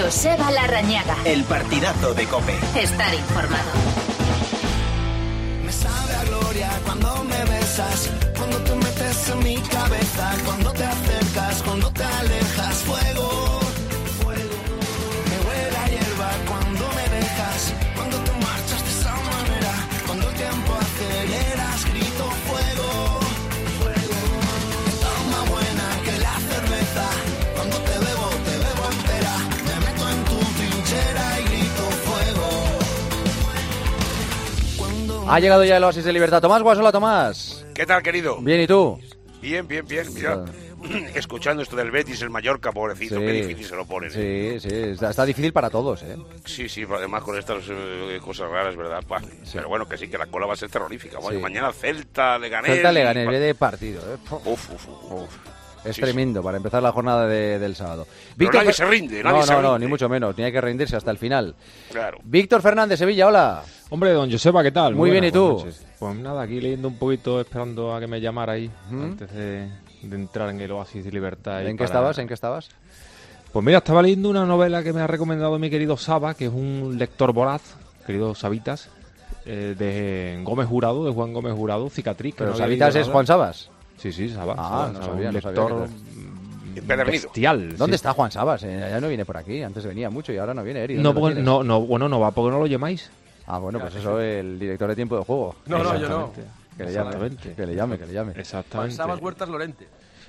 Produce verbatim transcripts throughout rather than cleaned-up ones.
Joseba Larrañaga. El partidazo de COPE. Estar informado. Me sabe a gloria cuando me besas, cuando te metes en mi cabeza, cuando te acercas, cuando te alejas. Fuego, fuego. Me huele a hierba cuando me dejas, cuando te marchas de esa manera, cuando el tiempo aceleras, grito fuego, fuego. Está más buena que la cerveza, cuando te bebo, te bebo entera, me meto en tu trinchera y grito fuego. Cuando Ha llegado ya el Oasis de Libertad. Tomás Guasola, Tomás. ¿Qué tal, querido? Bien, ¿y tú? Bien, bien, bien. Mira, escuchando esto del Betis, el Mallorca, pobrecito, Sí. qué difícil se lo ponen. ¿eh? Sí, sí, está, está difícil para todos, ¿eh? Sí, sí, además con estas eh, cosas raras, ¿verdad? Bah, pero bueno, que sí, que la cola va a ser terrorífica. Bueno, Sí. mañana Celta, Leganés... Celta le gané, y- de partido, ¿eh? Uf, uf, uf. uf. Es Sí, tremendo para empezar la jornada de- del sábado. Pero nadie Fer- se rinde, No, nadie no, se no, rinde. ni mucho menos, ni hay que rendirse hasta el final. Claro. Víctor Fernández, Sevilla, hola. Hombre, don Joseba, ¿qué tal? Muy bien, ¿y tú? buenas noches. Pues nada, aquí leyendo un poquito, esperando a que me llamara ahí, ¿Mm? antes de, de entrar en el Oasis de Libertad. y ¿En qué para- estabas? ¿En qué estabas? Pues mira, estaba leyendo una novela que me ha recomendado mi querido Saba, que es un lector voraz, querido Sabitas, eh, de Gómez Jurado, de Juan Gómez Jurado, Cicatriz. que Pero no había Sabitas leído es nada. Juan Sabas. Sí, sí, Saba. Ah, Saba, no Saba, sabía, un no sabía lector que Empedernido. bestial. ¿Dónde sí. está Juan Sabas? Eh, ya no viene por aquí. Antes venía mucho y ahora no viene, Eri. ¿Dónde No, lo bueno, tienes? no, no, bueno, no va porque no lo llamáis. Ah, bueno, pues eso, el director de tiempo de juego. No, no, yo no. Exactamente. Que le llame, Exactamente. que le llame, que le llame. Exactamente. Sabas Huertas Lorente.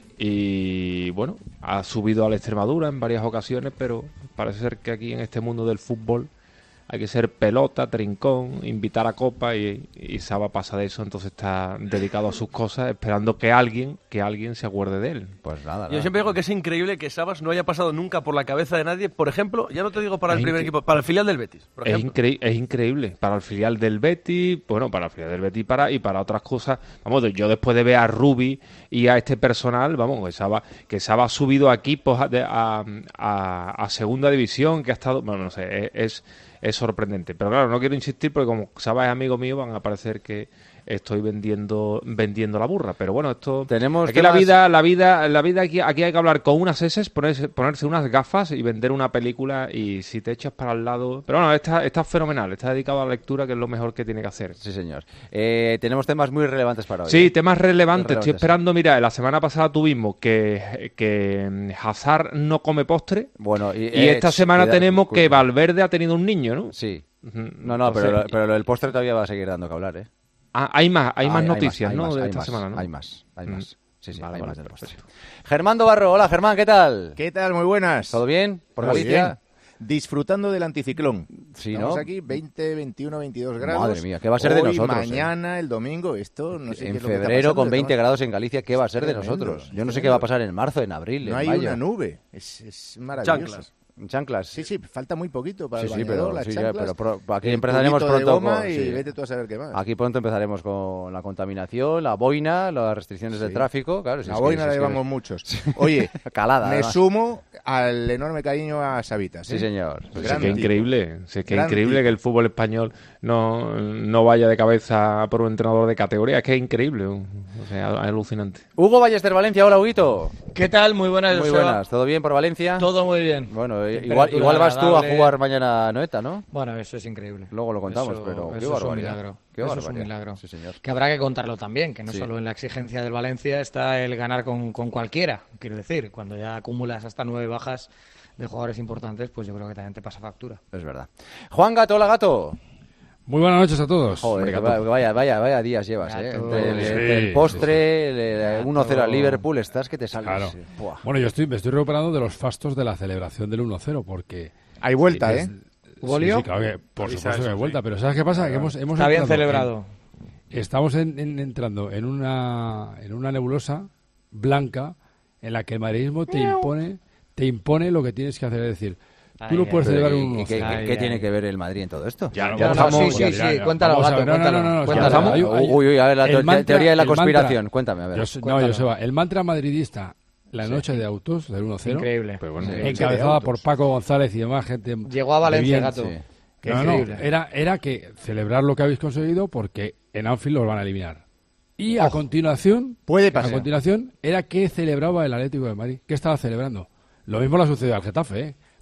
Y bueno, ha subido a la Extremadura en varias ocasiones, pero parece ser que aquí en este mundo del fútbol hay que ser pelota, trincón, invitar a copa y, y Saba pasa de eso, entonces está dedicado a sus cosas, esperando que alguien, que alguien se acuerde de él. Pues nada, Yo nada. siempre digo que es increíble que Sabas no haya pasado nunca por la cabeza de nadie. Por ejemplo, ya no te digo para el Es primer incre- equipo, para el filial del Betis. Por Es, ejemplo. incre- es increíble para el filial del Betis, bueno, para el filial del Betis para, y para otras cosas. Vamos, yo después de ver a Rubi y a este personal, vamos, que Saba, que Saba ha subido a equipos a, de- a, a- a segunda división, que ha estado, bueno, no sé, es, es, es sorprendente. Pero claro, no quiero insistir porque como Saba es amigo mío, van a parecer que estoy vendiendo vendiendo la burra. Pero bueno, esto... Tenemos Aquí la temas- vida, la vida, la vida aquí, aquí hay que hablar con unas eses, ponerse, ponerse unas gafas y vender una película y si te echas para el lado... Pero bueno, está, está fenomenal, está dedicado a la lectura, que es lo mejor que tiene que hacer. Sí, señor. Eh, tenemos temas muy relevantes para hoy. Sí, ¿eh? temas relevantes. Estoy Relevantes, esperando, mira, la semana pasada tuvimos que, que mm, Hazard no come postre Bueno, y, y eh, esta ch, semana cuidado, tenemos que cuidado. Valverde ha tenido un niño, ¿no? Sí. Ujú. No, no, pero, Entonces, lo- pero lo del postre todavía va a seguir dando que hablar, ¿eh? ah, hay más, hay más Hay- hay noticias, hay ¿no? más, de hay esta más, semana, ¿no? Hay más, hay Mm. más. Sí, sí, Vale, hay vale, más del postre. perfecto. Germán Barro, hola Germán, ¿qué tal? ¿Qué tal? Muy buenas. ¿Todo bien? ¿Por Muy Galicia? bien. Disfrutando del anticiclón. Sí, Estamos ¿no? aquí veinte, veintiuno, veintidós grados. Madre mía, ¿qué va a ser de Hoy, nosotros, eh? mañana, el domingo, esto no sé qué En es lo que está febrero pasando, con veinte estamos- grados en Galicia, ¿qué va a ser de Tremendo, nosotros? Yo no sé tremendo. qué va a pasar en marzo, en abril, No en hay mayo. una nube. Es, es maravilloso. Chanclas. Chanclas. Sí, sí, falta muy poquito para Sí, el sí, bañador, pero, las sí, ya, chanclas, pero pro- aquí el empezaremos tubito de pronto goma con, y sí. vete tú a saber qué más. Aquí pronto empezaremos con la contaminación, la boina, las restricciones de Sí. tráfico. Claro, si La es que- boina si la es que- llevamos muchos. Oye, Calada, me además. sumo al enorme cariño a Sabitas. Sí, ¿eh? señor. Pues Gran es que es tipo. increíble, si es que es Gran increíble tipo. que el fútbol español no, no vaya de cabeza por un entrenador de categoría, es que es increíble, o sea, es alucinante. Hugo Ballester, Valencia, hola Huguito. ¿Qué tal? Muy buenas. Muy Joseba. buenas, ¿todo bien por Valencia? Todo muy bien. Bueno, eh, Temperatura igual, igual vas tú a agradable. jugar mañana a Noeta, ¿no? Bueno, eso es increíble. Luego lo contamos, Eso- pero qué eso es un barbaridad. milagro. Qué Eso es barbaridad. un milagro. Sí, señor. Que habrá que contarlo también, que no Sí. solo en la exigencia del Valencia está el ganar con, con cualquiera. Quiero decir, cuando ya acumulas hasta nueve bajas de jugadores importantes, pues yo creo que también te pasa factura. Es verdad. Juan Gato, hola Gato. Muy buenas noches a todos. Joder, Hombre, que Gato. vaya, vaya, vaya, vaya días llevas, ¿eh? Gato. Entre el, Sí, entre el sí, postre, el- el Gato. uno cero al Liverpool, estás que te sales. Claro. eh. Buah. Bueno, yo estoy, me estoy recuperando de los fastos de la celebración del uno cero, porque... Hay vuelta, es- ¿eh? ¿Hubo sí, lío? sí, claro que por Avisa supuesto que eso, hay vuelta, sí. pero ¿sabes qué pasa? Que hemos, hemos Está bien entrado celebrado. en- estamos en- en- entrando en una, en una nebulosa blanca en la que el madridismo te impone, te impone lo que tienes que hacer, es decir, Ay, tú no ay, puedes Pero, celebrar ¿y- un y uno qué, cero. Ay, qué ay. tiene que ver el Madrid en todo esto? Ya, No, ya vamos, estamos, sí, sí, ya, sí, ya, ya. cuéntalo, Vamos a Gato, ver, no, no, cuéntalo. no, no, Cuéntalo. ya, hay- hay- Uy, uy, a ver, la el te- mantra- teoría de la el mantra- conspiración, cuéntame, a ver. Yo sé- no, Cuéntalo. Joseba, el mantra madridista, la noche de autos del uno cero, Increíble. Pero bueno, Sí. encabezada autos. por Paco González y demás gente. Llegó a Valencia, de bien, Gato. sí. Qué No, no, increíble. era, era que celebrar lo que habéis conseguido porque en Anfield los van a eliminar. Y a continuación, Puede a pasar. continuación era que celebraba el Atlético de Madrid. ¿Qué estaba celebrando? Lo mismo le ha sucedido al Getafe, ¿eh?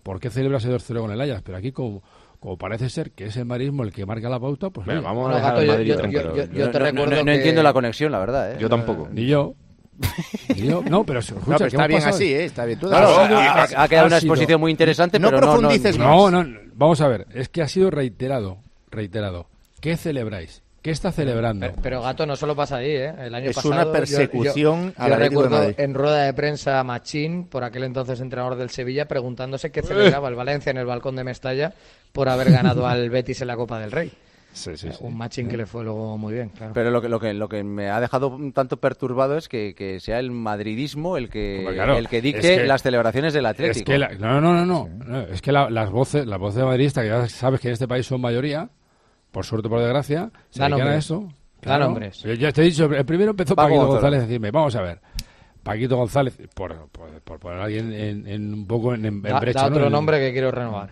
¿por qué celebra ese dos cero con el Ajax? Pero aquí como, como parece ser que es el madridismo el que marca la pauta, pues Venga, oye, vamos Bueno, a dejar Gato, al yo- Madrid yo- tranquilo. yo- yo- No, te no, recuerdo no, no que- entiendo la conexión, la verdad. ¿eh? Yo tampoco. ni yo. Ni yo. No, pero escucha, No, pero ¿qué está hemos bien pasado? así, ¿eh? Está bien. Tú Claro, das- Claro, ha, ha- ha quedado ha una sido- exposición muy interesante, No pero no, no, profundices no, No, no, no, vamos a ver, es que ha sido reiterado, reiterado. ¿Qué celebráis? ¿Qué está celebrando? Pero, pero, Gato, no solo pasa ahí, ¿eh? El año Es pasado, una yo- persecución yo, al yo Atlético de recuerdo Madrid. en rueda de prensa a Machín, por aquel entonces entrenador del Sevilla, preguntándose qué celebraba el Valencia en el balcón de Mestalla por haber ganado al Betis en la Copa del Rey. Sí, sí, sí. Un Machín que le fue luego muy bien, claro. Pero lo que, lo que lo que me ha dejado un tanto perturbado es que, que sea el madridismo el que Hombre, claro, el que dicte es que- las celebraciones del Atlético. Es que la- no, no, no, no, no, es que la- las voces, las voces de madridistas, que ya sabes que en este país son mayoría, por suerte o por desgracia, se Da dedican a nombres. eso. Da nombres. Yo ya te he dicho, el primero empezó Paco Paquito González. González a decirme, vamos a ver, Paquito González, por, por, por poner a alguien en, en un poco en, en Da, brecha, da ¿no? otro En- nombre que quiero renovar.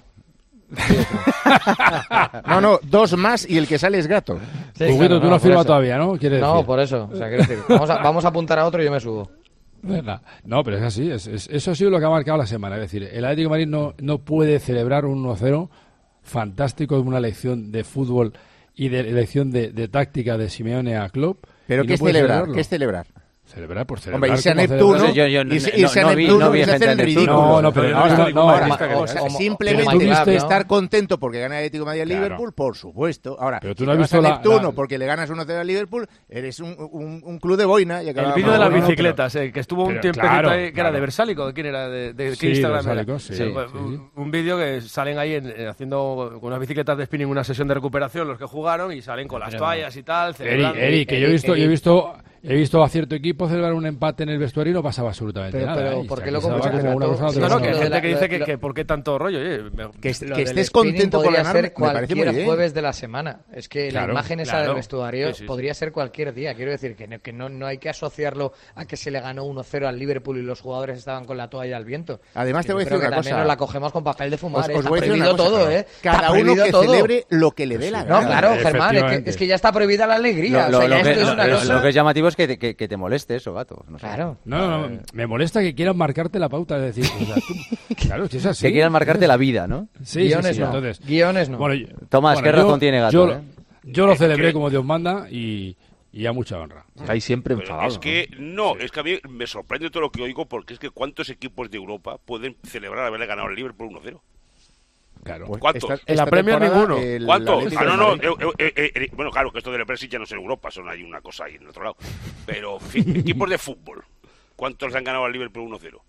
No, no, dos más y el que sale es Gato. Sí, Huguito, claro, tú no no, has por firmado eso. todavía, ¿no? ¿Quieres No, decir? por eso. O sea, quiero decir, vamos a, vamos a apuntar a otro y yo me subo. Venga. No, pero es así. Es, es- eso ha sido lo que ha marcado la semana. Es decir, el Atlético de Madrid no, no puede celebrar un uno cero fantástico, una lección de fútbol y de lección de, de táctica de Simeone a Klopp. Pero y ¿qué no es puede celebrar? celebrarlo. ¿Qué es celebrar? Celebrar por celebrar. Hombre, irse a como Neptuno, celebrar. Yo- yo no- irse, no- irse a no vi- Neptuno no vi es gente hacer a el Neptuno. ridículo. No, no, pero Yo no, no he visto no, ningún no, madridista que O haga sea, eso. Como- simplemente como Matilab, ¿no? estar contento porque gana el Atlético de Madrid al Claro. Liverpool, por supuesto. Ahora, Pero tú si no has te vas visto a la- Neptuno la- porque le ganas uno cero al Liverpool, eres un, un, un club de boina. Y El acabamos- vídeo de las no, no, bicicletas, eh, que estuvo un pero tiempecito claro, ahí, que era claro. de Versálico, ¿de quién era? ¿De, de qué Sí, Instagram de era? Versálico, sí, Sí, sí. Un, un vídeo que salen ahí en- en haciendo con unas bicicletas de spinning una sesión de recuperación los que jugaron y salen con las Pero- toallas y tal, Eri, celebrando. Eri, que yo he Eri, visto, yo he Eri. visto, he visto a cierto equipo celebrar un empate en el vestuario y no pasaba absolutamente Pero- nada. pero, ¿eh? Y ¿por se qué lo acusaba comparas, como una Gato? cosa Sí, No, no, otra que hay Lo de gente la- que dice lo- que, lo- que por qué tanto rollo. Oye, me- Que, est- Lo que del estés spinning contento por podría ganar, ser me parece muy cualquier bien. jueves de la semana. Es que Claro, la imagen esa claro. del vestuario Sí, sí, sí. podría ser cualquier día. Quiero decir que, no, que no, no hay que asociarlo a que se le ganó uno cero al Liverpool y los jugadores estaban con la toalla al viento. Además, Que te voy a yo decir creo una que también cosa. nos la cogemos con papel de fumar. Os- ¿eh? os Está voy a decir una prohibido cosa, todo, claro. ¿eh? Está Cada uno prohibido que todo. celebre lo que le dé la No, gana. claro, Germán, es que, Efectivamente. es que ya está prohibida la alegría. Lo, o sea, lo- ya lo que, esto es una lo- cosa... lo que es llamativo es que te, que, que te moleste eso, gato. No sé. Claro. No, no, no, me molesta que quieran marcarte la pauta, es decir, o sea, tú- claro, si es así. Que quieran marcarte la vida, ¿no? Sí, sí, Guiones sí, no. entonces, Guiones no. bueno, yo- Tomás, bueno, ¿qué yo- razón tiene Gato, Yo, eh? yo lo Es celebré que- como Dios manda y, y a mucha honra. Estáis siempre Pero enfadados. es que no, es que a mí me sorprende todo lo que oigo porque es que cuántos equipos de Europa pueden celebrar haberle ganado al Liverpool uno cero. Claro. Pues ¿Cuántos? esta- En la esta Premier temporada, ninguno. el ¿Cuántos? Atlético Ah, no, de no. Madrid. eh, eh, eh, eh, bueno, claro, que esto del Brexit ya no es en Europa, son hay una cosa ahí en otro lado. Pero, en fin, equipos de fútbol, ¿cuántos le han ganado al Liverpool uno cero?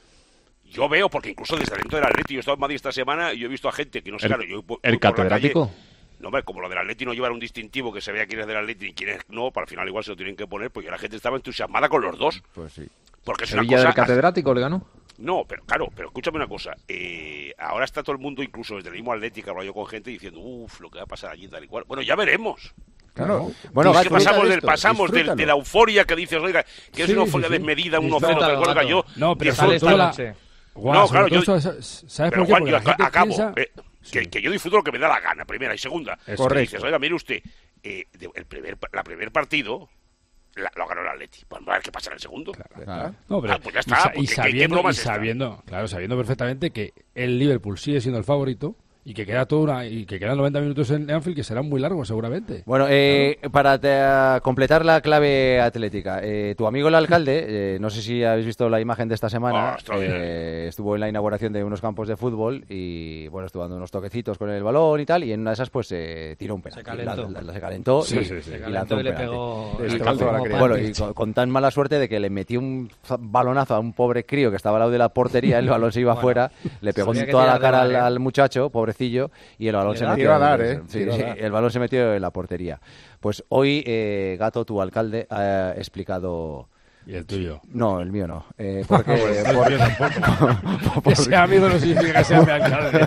Yo veo, porque incluso desde dentro del Atleti, yo he estado en Madrid esta semana y yo he visto a gente que no sé, El- claro, yo voy- el voy por la catedrático. calle. No, hombre, como lo del Atleti no llevar un distintivo que se vea quién es del Atleti y quién es no, para el final igual se lo tienen que poner, porque la gente estaba entusiasmada con los dos. Pues sí. Porque es una Sevilla cosa... del catedrático le ganó. No, pero claro, pero escúchame una cosa. Eh, ahora está todo el mundo, incluso desde el mismo Atlético, hablo yo con gente diciendo, uff, lo que va a pasar allí, tal y cual. Bueno, ya veremos. Claro. Bueno, Es Disfruta que Gato, pasamos, de del, esto, pasamos del- de disfrútalo. la euforia que dices, oiga, que es Sí, una sí, euforia sí. desmedida, uno cero, Disfrútalo, tal cual, oiga, Gato. yo... No, pero disfruto. sobre todo la... noche. Guau, No, sobre claro, todo yo- esto, ¿sabes Pero por qué? Juan, Porque yo la gente acabo. piensa- eh, que, que yo disfruto lo que me da la gana, primera y segunda. Eso. Porque dices, oiga, mire usted, eh, de- el primer, la primer partido la, lo ganó el Atleti. Pues a ver qué pasa en el segundo. Claro. No, pero Ah, pues ya y está, sa- pues y, ¿qué- qué- qué sabiendo, broma y es esta? sabiendo, claro, sabiendo perfectamente que el Liverpool sigue siendo el favorito y que queda toda una, y que quedan noventa minutos en Anfield que serán muy largos seguramente. Bueno, eh, para te- completar la clave atlética, eh, tu amigo el alcalde, eh, no sé si habéis visto la imagen de esta semana, Oh, extraordinario. eh, estuvo en la inauguración de unos campos de fútbol y bueno, estuvo dando unos toquecitos con el balón y tal, y en una de esas pues se tiró un penalti. Se calentó. La- la- se calentó Sí, y, sí, sí. y Se lanzó calentó un y le penalti. pegó... Sí, le calentó pegó a la como criatura. Bueno, pan. y con, con tan mala suerte de que le metió un za- balonazo a un pobre crío que estaba al lado de la portería, el balón se iba afuera, le pegó sabía en que toda te la iba a cara al, dar, ¿eh? al muchacho, pobrecillo, y el balón Le se da. metió. Te iba a dar, ¿eh? Sí, Te iba a sí, dar. el balón se metió en la portería. Pues hoy, eh, Gato, tu alcalde, ha explicado... Y el tuyo. No, el mío no. Eh, porque, El por- mío tampoco. Que sea amigo no significa que sea mi alcalde.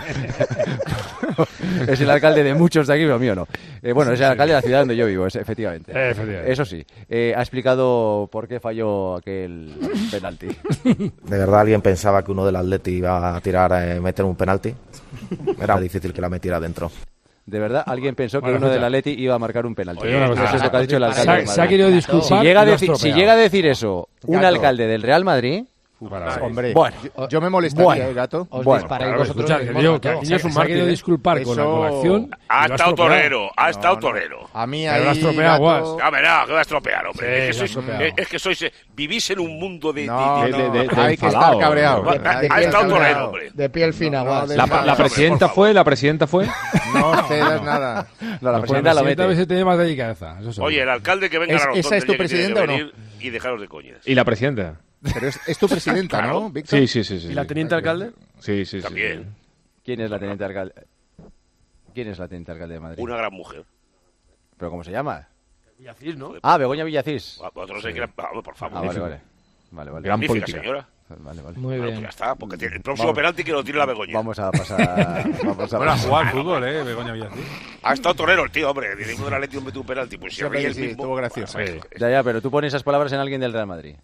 es el alcalde de muchos de aquí, pero el mío no. Eh, bueno, es el alcalde de la ciudad donde yo vivo, es, efectivamente. Eh, efectivamente. Eso sí. Eh, ha explicado por qué falló aquel penalti. ¿De verdad alguien pensaba que uno del Atleti iba a tirar, eh, meter un penalti? Era difícil que la metiera dentro. De verdad, alguien pensó que Bueno, uno escucha. del Atleti iba a marcar un penalti. Oye, una cosa, Eso es lo que ha dicho el se ha- alcalde. de Se ha, se ha Madrid. querido Si disculpar. llega, a y lo ha decir, si estropeado. llega a decir eso un Gato. alcalde del Real Madrid, Para- Hombre, Bueno, yo, yo me molestaría, bueno. ¿eh, gato? Os Bueno, disparáis claro, vosotros escucha, que mismos, digo gato. que Niño Se- se ha querido disculpar con la, con la Eso- acción. Ha y lo estado estropeado. torero, ha estado No, no. torero. A mí Pero lo has ahí, estropeado, gato... Guas. A ver, no, que va a estropear, hombre. Sí, es, que lo ha sois, estropeado. es, es que sois, eh, vivís en un mundo de... No, de- de- no, de- de hay que enfadado. estar cabreado. Ha- Hay que ha estar estado torero, cabreado. hombre. De piel fina, No, Guas. de- La, Por la favor. presidenta fue, la presidenta fue. No cedas nada. No, la Pues la presidenta lo presidenta a mete. veces tiene más delicadeza. Eso seguro. Oye, el alcalde que venga ¿Es- a la rotonda esa es tu el día que tiene que presidenta o no? venir y dejaros de coñas. Y la presidenta. Pero es, es tu presidenta, Claro. ¿no, Víctor? Sí, sí, sí. sí ¿Y la sí. teniente alcalde? Sí, sí, sí. También. ¿Quién es la teniente alcalde? ¿Quién es la teniente alcalde de Madrid? Una gran mujer. ¿Pero cómo se llama? Villacís, ¿no? Ah, Begoña Villacís. Vosotros sabéis que la- vamos, por favor. Ah, vale, vale. Vale, vale. Gran Magnífica política. señora. Vale, vale. Muy Bueno, bien. pues ya está, porque tiene el próximo Vamos. penalti que lo tire la Begoña. Vamos a pasar. Vamos a Bueno, a pasar. jugar al fútbol, ¿eh? Begoña Villacís. Ha estado torero el tío, hombre. Directo de la Leti mete un penalti. Pues si Sí, hombre, ríe el sí, mismo. estuvo gracioso. Bueno, Ya, ya, pero tú pones esas palabras en alguien del Real Madrid.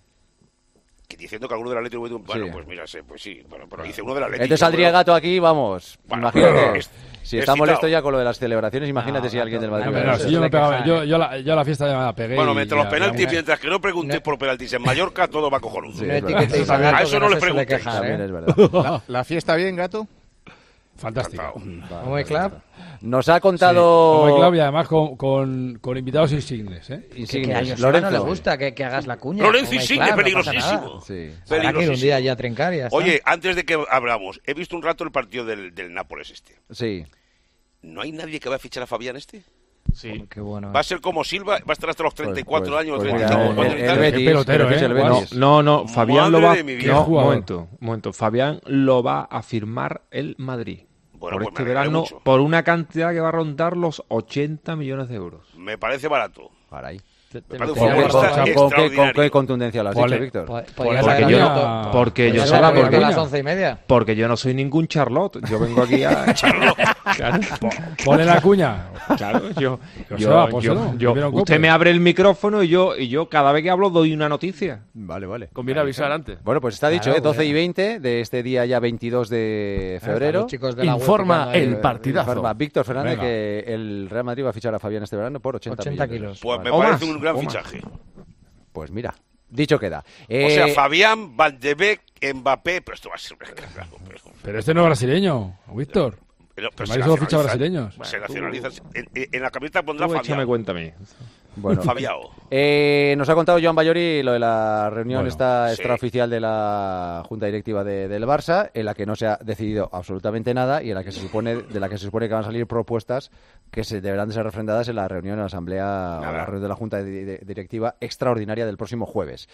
que diciendo que alguno de la Leti mete un... Bueno, Sí. pues mira, sé, pues sí. Bueno, pero dice uno de la Leti. Entonces yo saldría creo- Gato aquí, vamos. Bueno, Imagínate. es- Si es está citado. molesto ya con lo de las celebraciones, imagínate No, si alguien del Gato, Madrid. Hombre, Pero no, eso si es yo, me de pegaba, quejar, yo, ¿eh? yo, la, yo la fiesta ya me la pegué. Bueno, y mientras ya- los penaltis, ya- mientras que no preguntéis por penaltis en Mallorca, todo va cojonudo. Sí, No es verdad. etiquetéis a A Gato, eso que no no le se suele preguntéis. quejar, También ¿eh? es verdad. ¿La fiesta bien, gato? Fantástica. ¿Cómo es, Club? Nos ha Sí, contado. como Claudia, además con, con, con invitados insignes, ¿eh? Que, que a Insignes. Joseba no le Lorenzo. gusta que, que hagas la cuña. Lorenzo Como Insigne, Club, no pasa peligrosísimo. nada. Sí. Habrá que ir un Peligrosísimo. día ya a trincar y ya está. Oye, antes de que hablamos, he visto un rato el partido del, del Nápoles este. Sí. ¿No hay nadie que va a fichar a Fabián este? Sí. Qué bueno. Va a ser como Silva, va a estar hasta los treinta y cuatro Pues- años, pues treinta y mira, cinco, cuando el- y el tal. Betis, Qué pelotero, creo que es ¿eh? el No, Betis. no, no, Fabián lo Madre va. de mi vida. No, un jugador. momento, un momento. Fabián lo va a firmar el Madrid. Bueno, por pues este me alegro verano, mucho. por una cantidad que va a rondar los ochenta millones de euros. Me parece barato. Para ahí. Me Te- te parece un lo ¿Con qué, tenía futbolista con- guardado. con qué- con extraordinario. qué contundencia lo has Ponle- dicho, Víctor? Po- Porque podías Porque haber yo abierto- no, porque yo podías soy haber la abierto a las vergüenza. once y media. Porque yo no soy ningún Charlotte. Yo vengo aquí a. Claro. Ponle la cuña. Claro, yo, Pero yo- se va, yo- pónselo, yo- que vieron usted cope. me abre el micrófono y yo y yo cada vez que hablo doy una noticia. Vale, vale. Conviene avisar antes. Bueno, pues está dicho, Claro, ¿eh? doce y bueno. veinte de este día ya veintidós de febrero. Los chicos de la web Informa que el andan ahí, partidazo. Informa Víctor Fernández Venga. que el Real Madrid va a fichar a Fabián este verano por ochenta, ochenta millones. kilos. Pues me O parece más, un gran o más. fichaje. Pues mira, dicho queda. O Eh, sea, Fabián, Van de Beek, Mbappé, pero esto va a ser... Pero, Pero este no es brasileño, Víctor. pero, pero El se Madrid solo ficha nacionalizan. brasileños. Se nacionalizan. En, en la camiseta pondrá Tú échame Fabián. cuenta a mí. bueno, Fabiao. Eh, nos ha contado Joan Bayori lo de la reunión Bueno, esta sí. extraoficial de la Junta Directiva de- del Barça, en la que no se ha decidido absolutamente nada y en la que se supone de la que se supone que van a salir propuestas que se deberán de ser refrendadas en la reunión en la asamblea o Nada. la reunión de la Junta de- de- Directiva extraordinaria del próximo jueves.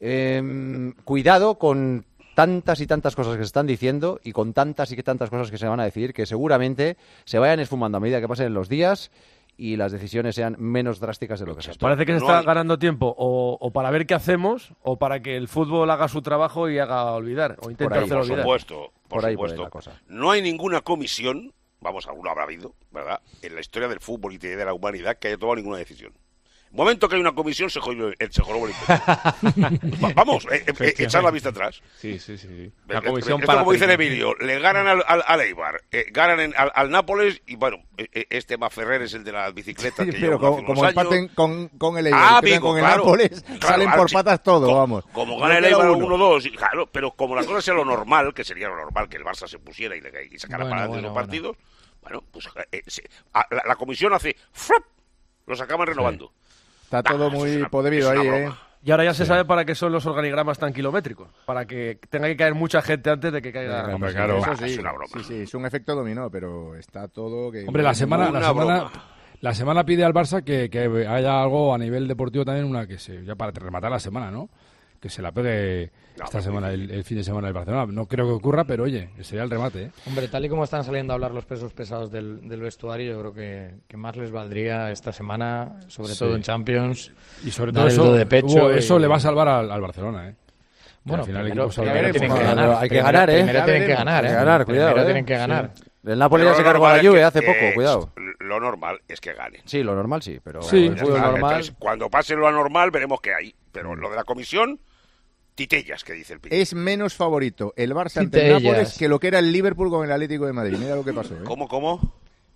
Eh, cuidado con tantas y tantas cosas que se están diciendo y con tantas y tantas cosas que se van a decidir que seguramente se vayan esfumando a medida que pasen los días y las decisiones sean menos drásticas de lo que se espera. Parece que se No está hay- ganando tiempo o, o para ver qué hacemos o para que el fútbol haga su trabajo y haga olvidar o intente ahí, hacer Por olvidar. supuesto, por Por ahí puede supuesto. la cosa. No hay ninguna comisión, vamos, alguno habrá habido, ¿verdad?, en la historia del fútbol y de la humanidad que haya tomado ninguna decisión. El momento que hay una comisión, se jodió el, se jodió el invento. Va- Vamos, eh, eh, eh, echar la vista atrás. Sí, sí, sí. La La comisión Esto, para como dice el tri- Emilio, le ganan al, al, al Eibar, eh, ganan en- al, al Nápoles y bueno, eh, eh, este Maferrer es el de las bicicletas que Pero lleva como, hace como unos años. empaten con, con el Eibar Ah, y pierden amigo, con el claro. Nápoles, Claro, salen ahora por sí, patas todo, co- vamos. Como No gana el queda Eibar uno. uno dos, y claro, pero como la cosa sea lo normal, que sería lo normal que el Barça se pusiera y, le- y sacara Bueno, para adelante bueno, los bueno. partidos, bueno, pues eh, se- a- la, la comisión hace ¡frap! Los acaban renovando. Está todo Nah, eso muy es una- podrido es una ahí, ¿eh? broma. Y ahora ya se sabe para qué son los organigramas tan kilométricos. Para que tenga que caer mucha gente antes de que caiga. Hombre, claro. Eso Ah, sí, es una broma. sí, sí, es un efecto dominó, pero está todo... que Hombre, la semana, la Una semana, broma. la semana pide al Barça que, que haya algo a nivel deportivo también, una que se, ya para rematar la semana, ¿no? Que se la pegue No, esta muy semana, el, difícil. el fin de semana del Barcelona. No creo que ocurra, pero oye, sería el remate, ¿eh? Hombre, tal y como están saliendo a hablar los pesos pesados del, del vestuario, yo creo que, que más les valdría esta semana, sobre Sí. todo en Champions. Y sobre dar todo el eso, do de pecho Hugo, eso y- le va a salvar al, al Barcelona, ¿eh? Bueno, al final el primero, equipo sabe- primero tienen que Bueno, ganar. hay que Primero- ganar, ¿eh? Primero Ya tienen que veremos. ganar, Hay ¿eh? que ganar, Primero cuidado, ¿eh? tienen que ganar. El Napoli Pero ya se lo cargó a la normal es Juve que, hace poco, eh, cuidado. Lo normal es que ganen. Sí, lo normal sí, pero Sí. el Ya fútbol está. normal... Entonces, cuando pase lo anormal, veremos qué hay. Pero lo de la comisión, titellas, que dice el pibe. Es menos favorito el Barça ante el Titellas. Nápoles que lo que era el Liverpool con el Atlético de Madrid. Mira lo que pasó, ¿eh? ¿Cómo, cómo?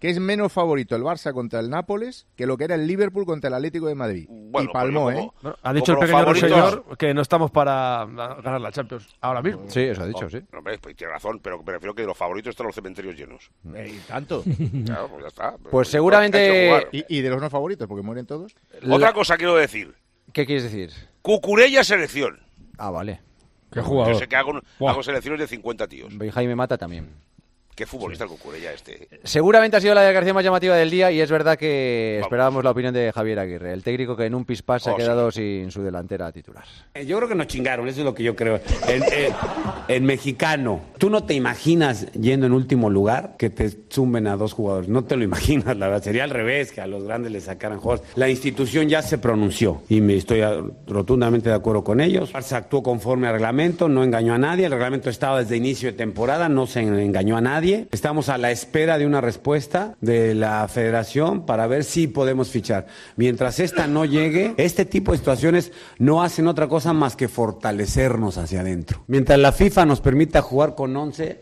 que es menos favorito el Barça contra el Nápoles que lo que era el Liverpool contra el Atlético de Madrid. Bueno, y palmó, pues, ¿eh? como, Bueno, ha dicho el como pequeño favoritos... señor que no estamos para ganar la Champions ahora mismo. Sí, eso ha dicho, Oh, sí. no, hombre, pues tiene razón, pero prefiero que los favoritos estén los cementerios llenos. Eh, y tanto. Claro, pues ya está. Pues seguramente- Hay que jugar. y, y de los no favoritos, porque mueren todos. Otra La- cosa quiero decir. ¿Qué quieres decir? Cucurella selección. Ah, vale. Qué Yo jugador. sé que hago, Buah. hago selecciones de cincuenta tíos. Y Jaime Mata también. Qué futbolista el Cucurella este. Seguramente ha sido la declaración más llamativa del día y es verdad que Vamos. esperábamos la opinión de Javier Aguirre, el técnico que en un pispás se ha Oh, quedado sin su delantera titular. Eh, Yo creo que nos chingaron, eso es lo que yo creo. En, en- en mexicano, tú no te imaginas yendo en último lugar que te sumen a dos jugadores. No te lo imaginas, la verdad. Sería al revés, que a los grandes les sacaran jugadores. La institución ya se pronunció y me estoy a- rotundamente de acuerdo con ellos. Barça actuó conforme al reglamento, no engañó a nadie. El reglamento estaba desde inicio de temporada, no se engañó a nadie. Estamos a la espera de una respuesta de la federación para ver si podemos fichar. Mientras esta no llegue, este tipo de situaciones no hacen otra cosa más que fortalecernos hacia adentro. Mientras la FIFA nos permita jugar con once,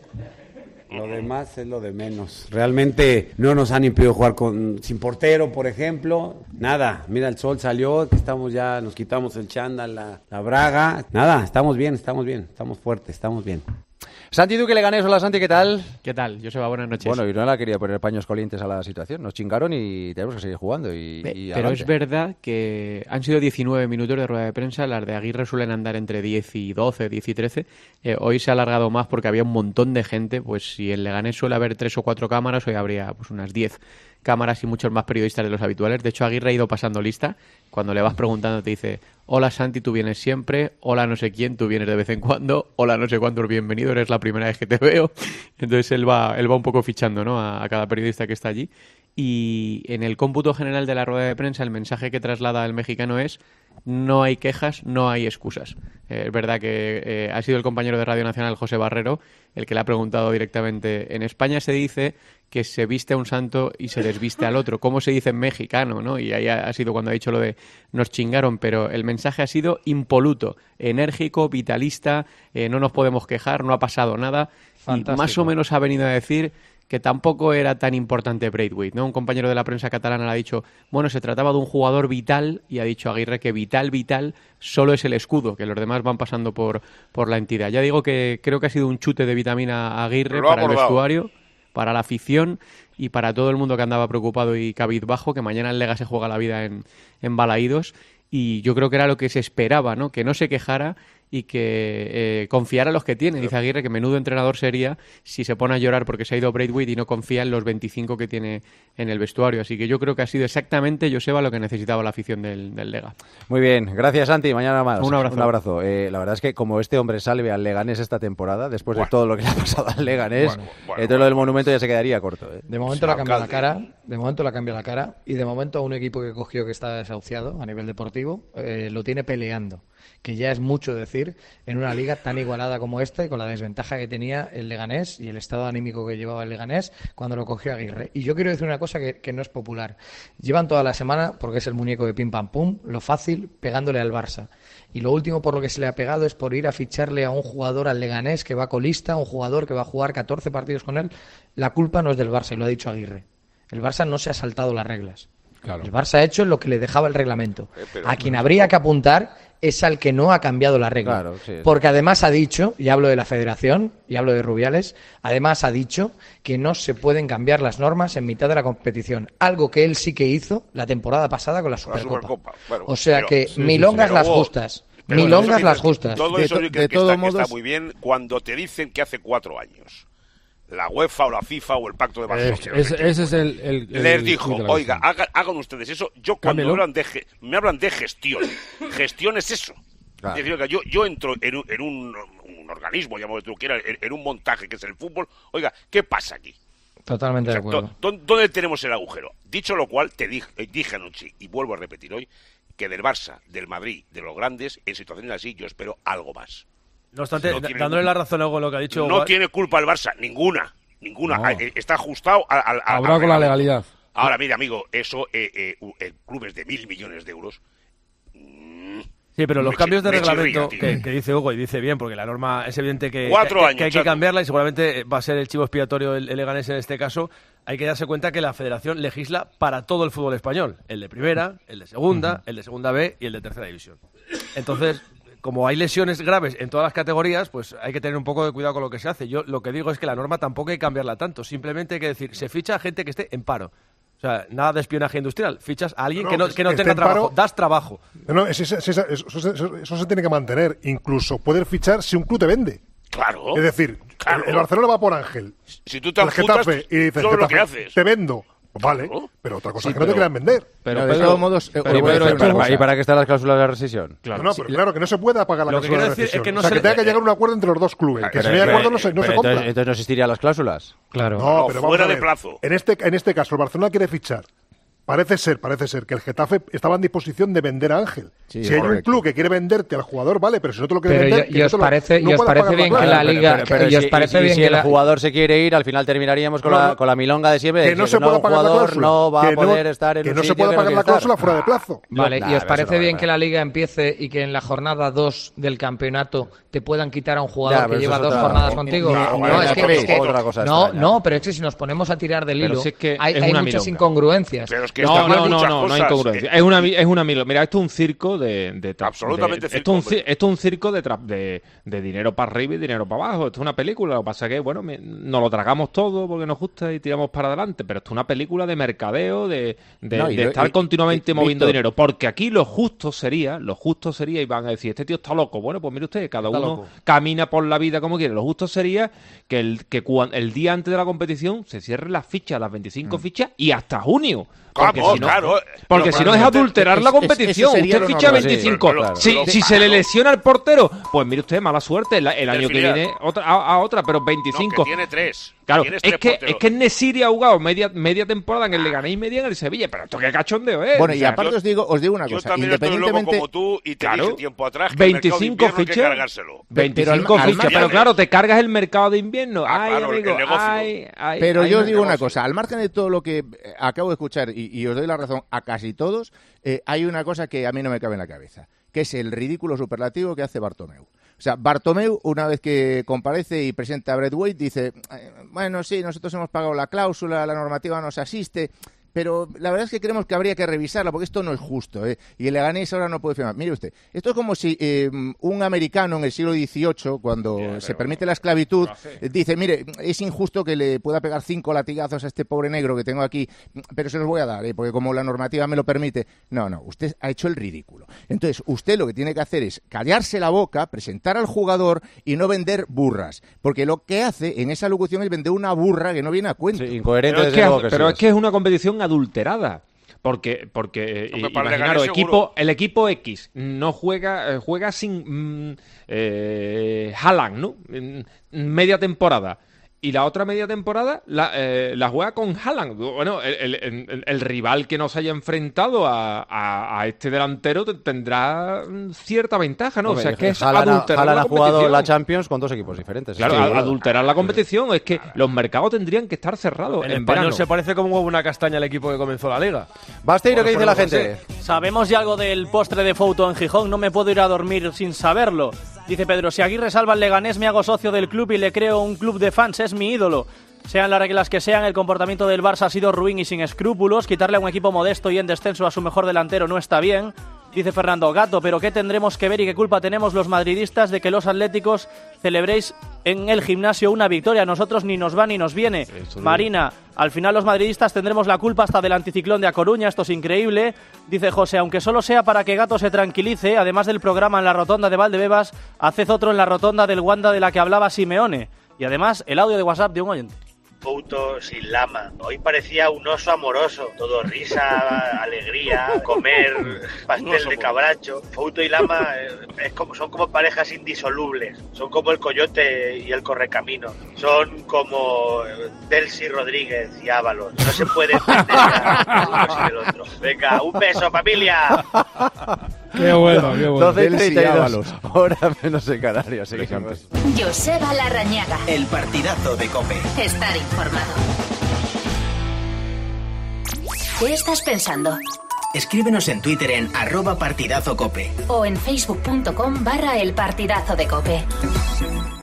lo demás es lo de menos. Realmente no nos han impedido jugar con sin portero, por ejemplo. Nada, mira, el sol salió, que estamos ya, nos quitamos el chándal, la, la braga. Nada, estamos bien, estamos bien, estamos fuertes, estamos bien. Santi Duque, le gané. Hola Santi, ¿qué tal? ¿Qué tal? Joseba, buenas noches. Bueno, y no la quería poner paños calientes a la situación. Nos chingaron y tenemos que seguir jugando. Y, Pe- y Pero adelante. es verdad que han sido diecinueve minutos de rueda de prensa, las de Aguirre suelen andar entre diez y doce, diez y trece. Eh, hoy se ha alargado más porque había un montón de gente, pues si en Leganés suele haber tres o cuatro cámaras, hoy habría pues unas diez cámaras y muchos más periodistas de los habituales. De hecho, Aguirre ha ido pasando lista. Cuando le vas preguntando te dice, hola Santi, tú vienes siempre, hola no sé quién, tú vienes de vez en cuando, hola no sé cuánto, bienvenido, eres la primera vez que te veo. Entonces él va, él va un poco fichando, ¿no?, a, a cada periodista que está allí. Y en el cómputo general de la rueda de prensa el mensaje que traslada el mexicano es: no hay quejas, no hay excusas. Eh, es verdad que eh, ha sido el compañero de Radio Nacional, José Barrero, el que le ha preguntado directamente. En España se dice que se viste a un santo y se desviste al otro. ¿Cómo se dice en mexicano, no? Y ahí ha, ha sido cuando ha dicho lo de nos chingaron, pero el mensaje ha sido impoluto, enérgico, vitalista, eh, no nos podemos quejar, no ha pasado nada. Fantástico. Y más o menos ha venido a decir que tampoco era tan importante Braithwaite, ¿no? Un compañero de la prensa catalana le ha dicho, bueno, se trataba de un jugador vital, y ha dicho Aguirre que vital, vital, solo es el escudo, que los demás van pasando por, por la entidad. Ya digo que creo que ha sido un chute de vitamina a Aguirre Lo ha para el abordado. vestuario, para la afición y para todo el mundo que andaba preocupado y cabizbajo, que mañana el Lega se juega la vida en, en Balaídos, y yo creo que era lo que se esperaba, ¿no? Que no se quejara y que eh, confiara en los que tiene. Dice Aguirre que menudo entrenador sería si se pone a llorar porque se ha ido Braithwaite y no confía en los veinticinco que tiene en el vestuario. Así que yo creo que ha sido exactamente, Joseba, lo que necesitaba la afición del, del Lega. Muy bien, gracias Santi, mañana más. Un abrazo. Un abrazo. Eh, la verdad es que como este hombre salve al Leganés esta temporada, después de todo lo que le ha pasado al Leganés, Bueno, bueno, entonces lo del monumento ya se quedaría corto. ¿eh? De momento le ha cambiado la alcalde. cara, de momento le ha cambiado la cara y de momento a un equipo que cogió que está desahuciado a nivel deportivo eh, lo tiene peleando, que ya es mucho decir en una liga tan igualada como esta y con la desventaja que tenía el Leganés y el estado anímico que llevaba el Leganés cuando lo cogió Aguirre. Y yo quiero decir una cosa que, que no es popular. Llevan toda la semana, porque es el muñeco de pim pam pum, lo fácil, pegándole al Barça. Y lo último por lo que se le ha pegado es por ir a ficharle a un jugador al Leganés que va colista, un jugador que va a jugar catorce partidos con él. La culpa no es del Barça, y lo ha dicho Aguirre. El Barça no se ha saltado las reglas. Claro. El Barça ha hecho lo que le dejaba el reglamento. Eh, pero- A quien habría que apuntar es al que no ha cambiado la regla. Claro, sí. Porque además ha dicho, y hablo de la Federación, y hablo de Rubiales, además ha dicho que no se pueden cambiar las normas en mitad de la competición. Algo que él sí que hizo la temporada pasada con la Con la Supercopa. Supercopa. Bueno, o sea pero- que sí, sí, milongas sí. las Pero hubo- justas. pero eso Milongas que las dices- justas. Todo De eso to- yo creo de que, todos está, que está modos- muy bien cuando te dicen que hace cuatro años la UEFA o la FIFA o el Pacto de Varsovia, Eh, ese, ese es el, el- el les kit dijo, de la oiga, cuestión. hagan, hagan ustedes eso. Yo cuando me Cámbialo. hablan, de, ge- me hablan de gestión, gestión es eso. Claro. Es decir, oiga, yo, yo entro en un, en un, un organismo, llámalo tú quieras, en, en un montaje que es el fútbol. Oiga, ¿qué pasa aquí? Totalmente O de sea, acuerdo. ¿dó- ¿Dónde tenemos el agujero? Dicho lo cual, te dije, eh, dije anoche, y vuelvo a repetir hoy, que del Barça, del Madrid, de los grandes, en situaciones así, yo espero algo más. No obstante, No da- tiene dándole ningún- la razón luego a lo que ha dicho... No Gua- tiene culpa el Barça, ninguna, ninguna. No. Ah, eh, Está ajustado al... al- al- Habrá al con la reglamento. legalidad. Ahora, mira, amigo, eso, eh, eh, u- eh, clubes de mil millones de euros, mm, Sí, pero los Me cambios de chi- me reglamento chirría, tío. que, que dice Hugo y dice bien, porque la norma es evidente que, Cuatro que- años, que hay que chato. cambiarla y seguramente va a ser el chivo expiatorio el, el Leganés en este caso. Hay que darse cuenta que la federación legisla para todo el fútbol español. El de primera, el de segunda, uh-huh. el de segunda B y el de tercera división. Entonces, como hay lesiones graves en todas las categorías, pues hay que tener un poco de cuidado con lo que se hace. Yo lo que digo es que la norma tampoco hay que cambiarla tanto. Simplemente hay que decir, se ficha a gente que esté en paro. O sea, nada de espionaje industrial. Fichas a alguien No, que no, que que no esté tenga en paro. trabajo. Das trabajo. No, es- es- es- eso, eso- eso se tiene que mantener. Incluso puedes fichar si un club te vende. Claro. Es decir, Claro. el, el Barcelona va por Ángel. Si tú te el amputas, Getafe y dices, solo lo que Getafe, haces. te vendo. Pues vale, pero otra cosa Sí, es que no te pero- quieran vender. Pero, No, de Pedro, todos modos, eh, pero, os voy a Pedro, decir una ¿y cosa. para qué están las cláusulas de rescisión? No, no, pero claro que no se puede apagar la Lo que cláusula de quiero decir es rescisión. que no o sea, se que le- tenga que llegar a un acuerdo entre los dos clubes. Que si no hay Pero- acuerdo no se, no pero se compra. entonces, entonces no existirían las cláusulas. Claro. No, No, pero fuera vamos a de ver. plazo. En este, en este caso, el Barcelona quiere fichar. Parece ser, parece ser que el Getafe estaba en disposición de vender a Ángel. Sí, si hay un correcto. club que quiere venderte al jugador, vale, pero si no te lo quiere Pero vender, y- que y no os te lo- parece- no y os puedes parece pagar bien que cláusula. la liga- Pero, pero y os si, parece y bien si que el la- jugador se quiere ir, al final terminaríamos con, No, la, no. con la milonga de siempre. de Que no que se el nuevo pueda pagar la jugador cláusula. no va que a no- poder estar en que un no se sitio pueda que pagar no la quiere cláusula estar. fuera de plazo. Vale, Nah, ¿y os eso parece no bien vale. que la liga empiece y que en la jornada dos del campeonato te puedan quitar a un jugador Ya, que pero eso lleva es dos otra- jornadas no, contigo? no, No, bueno, es que, otra es que- otra cosa no, extraña. no, pero es que si nos ponemos a tirar del Pero hilo, si es que hay, es hay una muchas milonga. incongruencias. Pero es que No, está mal no, no, muchas no, no cosas. hay incongruencia. Eh, Es una, mi- es una mil- Mira, esto es un circo de... de tra- Absolutamente de- circo, esto, es un, ci- hombre. esto es un circo de, tra- de, de dinero para arriba y dinero para abajo. Esto es una película. Lo que pasa es que, bueno, me- nos lo tragamos todo porque nos gusta y tiramos para adelante. Pero esto es una película de mercadeo, de, de, No, y de lo- estar y- continuamente y- moviendo Víctor. dinero. Porque aquí lo justo sería, lo justo sería, y van a decir, este tío está loco. Bueno, pues mire usted, cada Está uno loco. camina por la vida como quiere. Lo justo sería que el, que cuan- el día antes de la competición se cierren las fichas, las veinticinco fichas, y hasta junio. Porque Vamos, si no, claro. porque Pero si no es probablemente- adulterar es- la es- competición. eso sería Usted lo ficha normal. veinticinco. Sí, claro, si claro. si se le lesiona el portero, pues mire usted, mala suerte. El, el año que filial. viene otra, a, a otra, pero No, veinticinco. que tiene tres. Claro, Tienes es tres que, porteros. es que Nesiri ha jugado media, media temporada en el Leganés y media en el Sevilla. Pero esto qué cachondeo es. Bueno, O y sea, aparte yo- os digo, os digo una Yo cosa. también estoy loco Independientemente. como tú y te Claro. dije tiempo atrás que el mercado de veinticinco invierno hay que fichas. cargárselo. veinticinco al- al fichas, pero margen- claro, te cargas el mercado de invierno. Ah, ay, claro, el amigo, negocio. ay, ay, Pero ay, yo os no. digo una negocio. cosa, al margen de todo lo que eh, acabo de escuchar, y, y os doy la razón a casi todos, eh, hay una cosa que a mí no me cabe en la cabeza, que es el ridículo superlativo que hace Bartomeu. O sea, Bartomeu, una vez que comparece y presenta a Braithwaite, dice, eh, bueno, sí, nosotros hemos pagado la cláusula, la normativa nos asiste, pero la verdad es que creemos que habría que revisarla, porque esto no es justo, ¿eh? Y el Leganés ahora no puede firmar. Mire usted, esto es como si eh, un americano en el siglo dieciocho, cuando Ya, se pero permite la esclavitud, lo hace. eh, dice, mire, es injusto que le pueda pegar cinco latigazos a este pobre negro que tengo aquí, pero se los voy a dar, ¿eh? Porque como la normativa me lo permite. No, no, usted ha hecho el ridículo. Entonces, usted lo que tiene que hacer es callarse la boca, presentar al jugador y no vender burras, porque lo que hace en esa locución es vender una burra que no viene a cuento. Sí, incoherente, Pero, es desde que, luego que pero sí, es que es una competición adulterada. Porque, porque Hombre, i- para el imaginaros, Leganés equipo, seguro. el equipo X no juega, eh, juega sin mm, eh, Haaland, ¿no? Mm, media temporada. Y la otra media temporada la, eh, la juega con Haaland. Bueno, el, el- el- el rival que nos haya enfrentado a, a- a este delantero te- tendrá mm, cierta ventaja, ¿no? Hombre, o sea, es que es Haaland ha- adulterar Haaland la ha jugado competición. la Champions con dos equipos diferentes. Claro, Sí, a- bueno. adulterar la competición es que los mercados tendrían que estar cerrados En en, español verano. se parece como un huevo una castaña el equipo que comenzó la liga. Basteiro, ¿qué dice la ponemos gente? ¿Sabemos ya algo del postre de Fouto en Gijón? No me puedo ir a dormir sin saberlo. Dice Pedro, si Aguirre salva el Leganés me hago socio del club y le creo un club de fans, es mi ídolo. Sean las reglas que sean, el comportamiento del Barça ha sido ruin y sin escrúpulos. Quitarle a un equipo modesto y en descenso a su mejor delantero no está bien. Dice Fernando Gato, pero ¿qué tendremos que ver y qué culpa tenemos los madridistas de que los atléticos celebréis en el gimnasio una victoria? A nosotros ni nos va ni nos viene. Marina, al final los madridistas tendremos la culpa hasta del anticiclón de A Coruña, esto es increíble. Dice José, aunque solo sea para que Gato se tranquilice, además del programa en la rotonda de Valdebebas, haced otro en la rotonda del Wanda de la que hablaba Simeone. Y además, el audio de WhatsApp de un oyente. Fouto sin lama. Hoy parecía un oso amoroso. Todo risa, alegría, comer pastel de cabracho. Fouto y Lama eh, es como, son como parejas indisolubles. Son como el coyote y el correcamino. Son como eh, Delcy Rodríguez y Ábalos. No se puede entender el uno sin el otro. Venga, un beso, familia. Qué bueno, qué bueno. doce y Del treinta y dos, Ábalos. hora menos en Canarias. Seguimos. Joseba Larrañaga. El partidazo de COPE. Estar informado. ¿Qué estás pensando? Escríbenos en Twitter en arroba partidazocope. O en facebook punto com barra el partidazo de Cope.